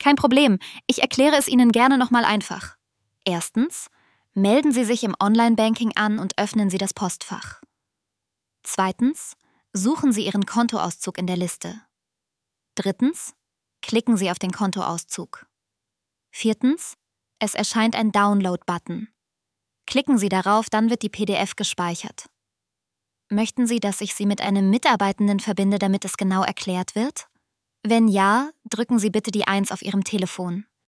Kein Problem, ich erkläre es Ihnen gerne nochmal einfach. Erstens, melden Sie sich im Online-Banking an und öffnen Sie das Postfach. Zweitens, suchen Sie Ihren Kontoauszug in der Liste. Drittens, klicken Sie auf den Kontoauszug. Viertens, es erscheint ein Download-Button. Klicken Sie darauf, dann wird die PDF gespeichert. Möchten Sie, dass ich Sie mit einem Mitarbeitenden verbinde, damit es genau erklärt wird? Wenn ja, drücken Sie bitte die 1 auf Ihrem Telefon.